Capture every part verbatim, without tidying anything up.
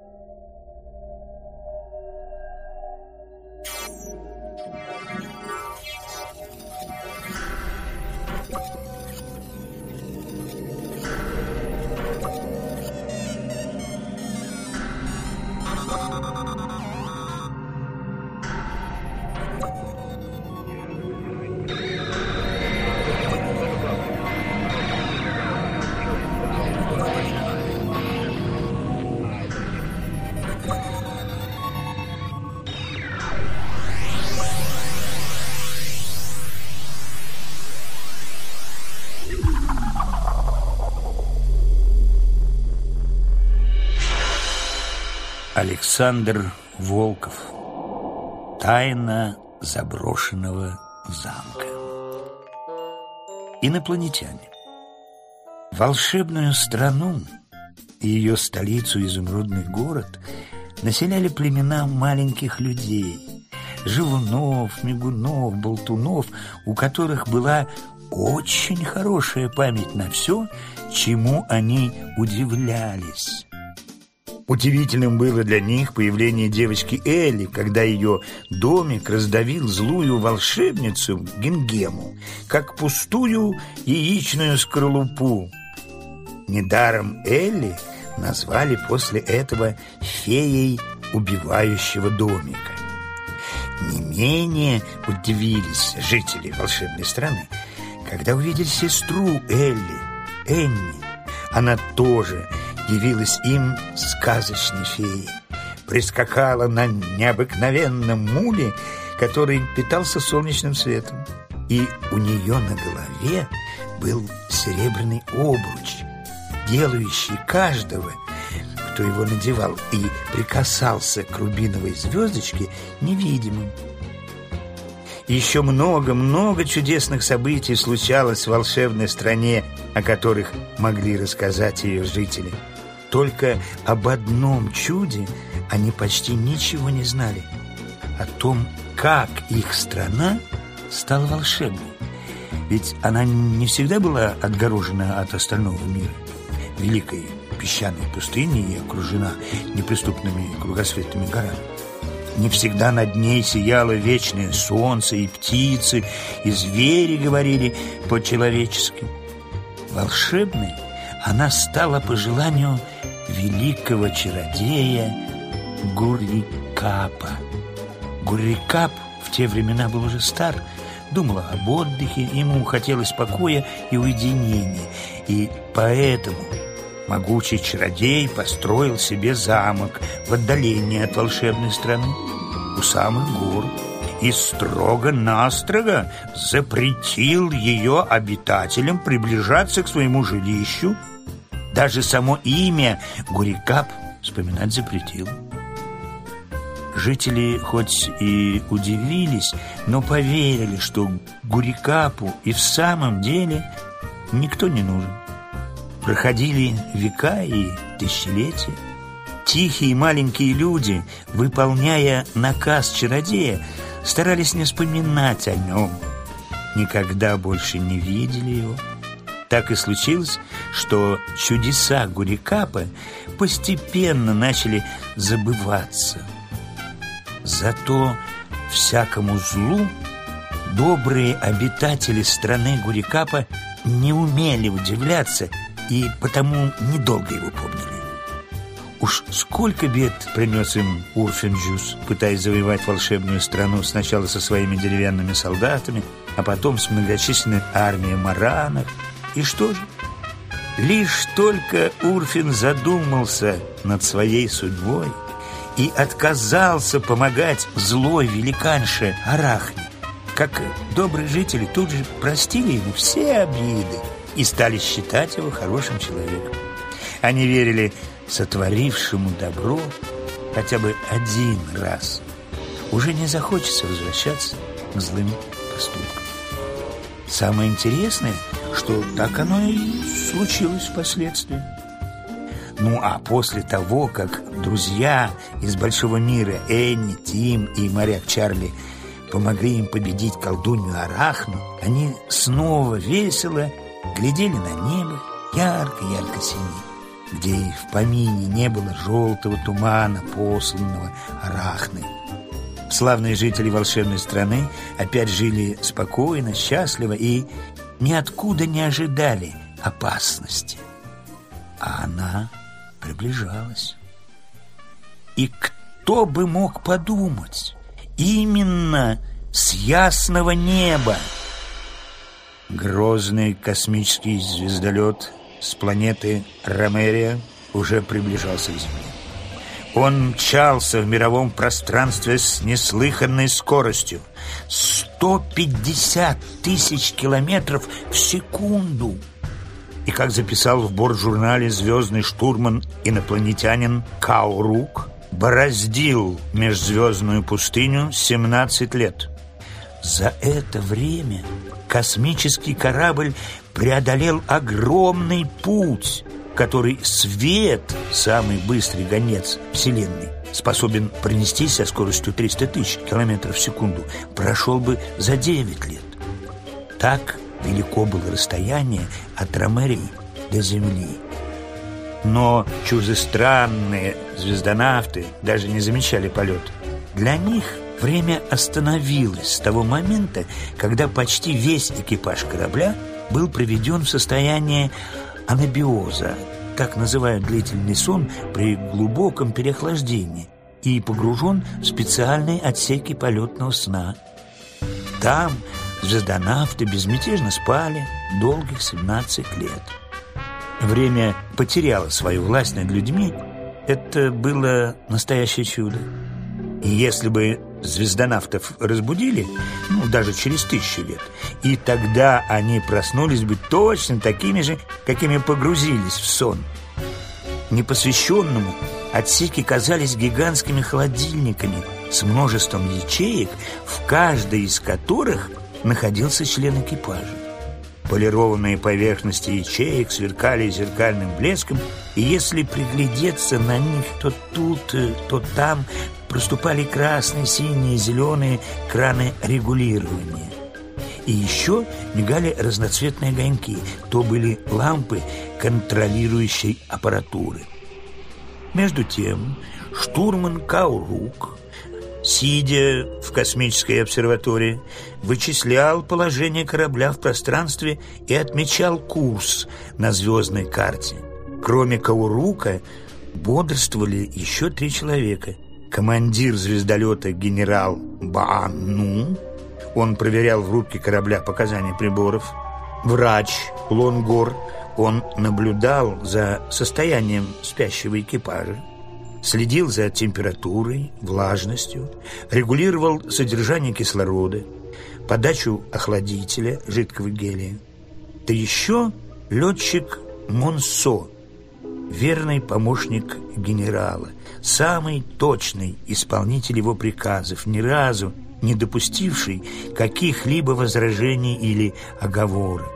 Александр Волков. Тайна заброшенного замка. Инопланетяне. Волшебную страну и ее столицу, изумрудный город, населяли племена маленьких людей, живунов, мигунов, болтунов, у которых была очень хорошая память на все, чему они удивлялись. Удивительным было для них появление девочки Элли, когда ее домик раздавил злую волшебницу Гингему, как пустую яичную скорлупу. Недаром Элли назвали после этого феей убивающего домика. Не менее удивились жители волшебной страны, когда увидели сестру Элли, Энни. Она тоже явилась им сказочной феей, прискакала на необыкновенном муле, который питался солнечным светом, и у нее на голове был серебряный обруч, делающий каждого, кто его надевал и прикасался к рубиновой звездочке, невидимым. Еще много-много чудесных событий случалось в волшебной стране, о которых могли рассказать ее жители. Только об одном чуде они почти ничего не знали: о том, как их страна стала волшебной. Ведь она не всегда была отгорожена от остального мира великой песчаной пустыней и окружена неприступными кругосветными горами. Не всегда над ней сияло вечное солнце, и птицы, и звери говорили по-человечески. Волшебной она стала по желанию великого чародея Гуррикапа. Гуррикап в те времена был уже стар, думал об отдыхе, ему хотелось покоя и уединения, и поэтому могучий чародей построил себе замок в отдалении от волшебной страны, у самых гор, и строго-настрого запретил ее обитателям приближаться к своему жилищу. Даже само имя Гуррикап вспоминать запретил. Жители хоть и удивились, но поверили, что Гуррикапу и в самом деле никто не нужен. Проходили века и тысячелетия. Тихие маленькие люди, выполняя наказ чародея, старались не вспоминать о нем. Никогда больше не видели его. Так и случилось, что чудеса Гуррикапа постепенно начали забываться. Зато всякому злу добрые обитатели страны Гуррикапа не умели удивляться и потому недолго его помнили. Уж сколько бед принес им Урфин-Джюс, пытаясь завоевать волшебную страну сначала со своими деревянными солдатами, а потом с многочисленной армией маранов. И что же? Лишь только Урфин задумался над своей судьбой и отказался помогать злой великанше Арахне, как добрые жители тут же простили ему все обиды и стали считать его хорошим человеком. Они верили сотворившему добро хотя бы один раз уже не захочется возвращаться к злым поступкам. Самое интересное, что так оно и случилось впоследствии. Ну а после того, как друзья из большого мира Энни, Тим и моряк Чарли помогли им победить колдунью Арахну, они снова весело глядели на небо, ярко-ярко синее. где и в помине не было желтого тумана, посланного Арахной. Славные жители волшебной страны опять жили спокойно, счастливо и ниоткуда не ожидали опасности. А она приближалась. И кто бы мог подумать, именно с ясного неба грозный космический звездолет с планеты Ромерия уже приближался к Земле. Он мчался в мировом пространстве с неслыханной скоростью — сто пятьдесят тысяч километров в секунду. И, как записал в бортжурнале звездный штурман-инопланетянин Каурук, бороздил межзвездную пустыню семнадцать лет. За это время космический корабль преодолел огромный путь, который свет, самый быстрый гонец Вселенной, способен пронести со скоростью триста тысяч километров в секунду, прошел бы за девять лет. Так велико было расстояние от Ромерии до Земли. Но чужестранные звездонавты даже не замечали полет. Для них время остановилось с того момента, когда почти весь экипаж корабля был приведен в состояние анабиоза, так называют длительный сон при глубоком переохлаждении, и погружен в специальные отсеки полетного сна. Там звездонавты безмятежно спали долгих семнадцать лет. Время потеряло свою власть над людьми. Это было настоящее чудо. И если бы звездонавтов разбудили, ну, даже через тысячу лет, и тогда они проснулись бы точно такими же, какими погрузились в сон. Непосвященному отсеки казались гигантскими холодильниками с множеством ячеек, в каждой из которых находился член экипажа. Полированные поверхности ячеек сверкали зеркальным блеском, и если приглядеться на них, то тут, то там проступали красные, синие, зеленые краны регулирования. И еще мигали разноцветные огоньки, то были лампы контролирующей аппаратуры. Между тем штурман Каурук, сидя в космической обсерватории, вычислял положение корабля в пространстве и отмечал курс на звездной карте. Кроме Каурука бодрствовали еще три человека. Командир звездолета генерал Баану, он проверял в рубке корабля показания приборов. Врач Лонгор, он наблюдал за состоянием спящего экипажа, следил за температурой, влажностью, регулировал содержание кислорода, подачу охладителя, жидкого гелия. Да еще летчик Монсо, верный помощник генерала, самый точный исполнитель его приказов, ни разу не допустивший каких-либо возражений или оговорок.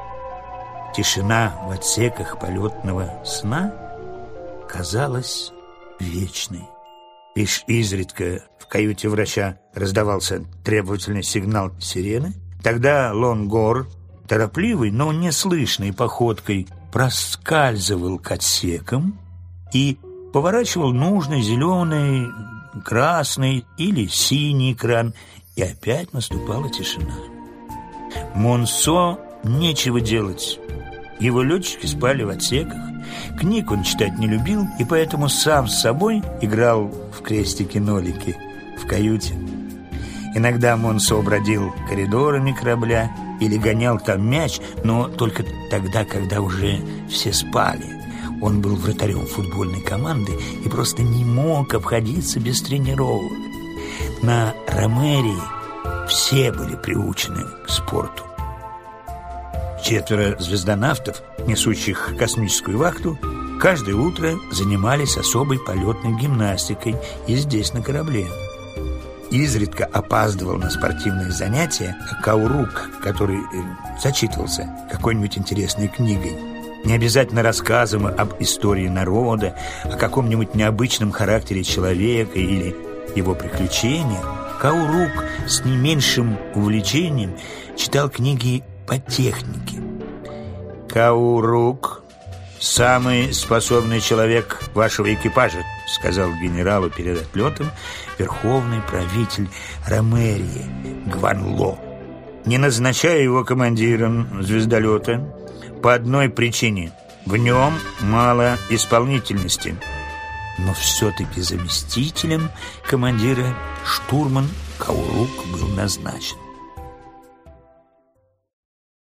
Тишина в отсеках полетного сна казалась вечной. Лишь изредка в каюте врача раздавался требовательный сигнал сирены. Тогда Лонгор, торопливой, но неслышной походкой, проскальзывал к отсекам и поворачивал нужный зеленый, красный или синий кран, и опять наступала тишина. Монсо нечего делать. Его летчики спали в отсеках. Книг он читать не любил, и поэтому сам с собой играл в крестики-нолики в каюте. Иногда Монсо бродил коридорами корабля или гонял там мяч, но только тогда, когда уже все спали. Он был вратарем футбольной команды и просто не мог обходиться без тренировок. На Ромерии все были приучены к спорту. Четверо звездонавтов, несущих космическую вахту, каждое утро занимались особой полетной гимнастикой и здесь, на корабле. Изредка опаздывал на спортивные занятия Каурук, который э, зачитывался какой-нибудь интересной книгой. Не обязательно рассказом об истории народа, о каком-нибудь необычном характере человека или его приключениях. Каурук с не меньшим увлечением читал книги по технике. Каурук «Самый способный человек вашего экипажа», — сказал генералу перед отлетом верховный правитель Ромерии Гванло. «Не назначаю его командиром звездолета по одной причине. В нем мало исполнительности». Но все-таки заместителем командира штурман Каурук был назначен.